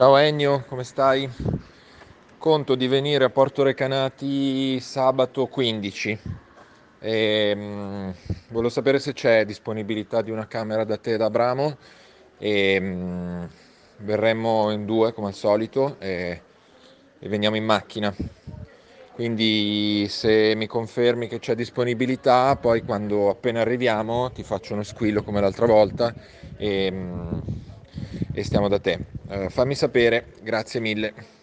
Ciao Ennio, come stai? Conto di venire a Porto Recanati sabato 15. Volevo sapere se c'è disponibilità di una camera da te da Abramo. E, Verremmo in due come al solito e veniamo in macchina. Quindi se mi confermi che c'è disponibilità, poi quando appena arriviamo ti faccio uno squillo come l'altra volta e, e stiamo da te. Fammi sapere, grazie mille.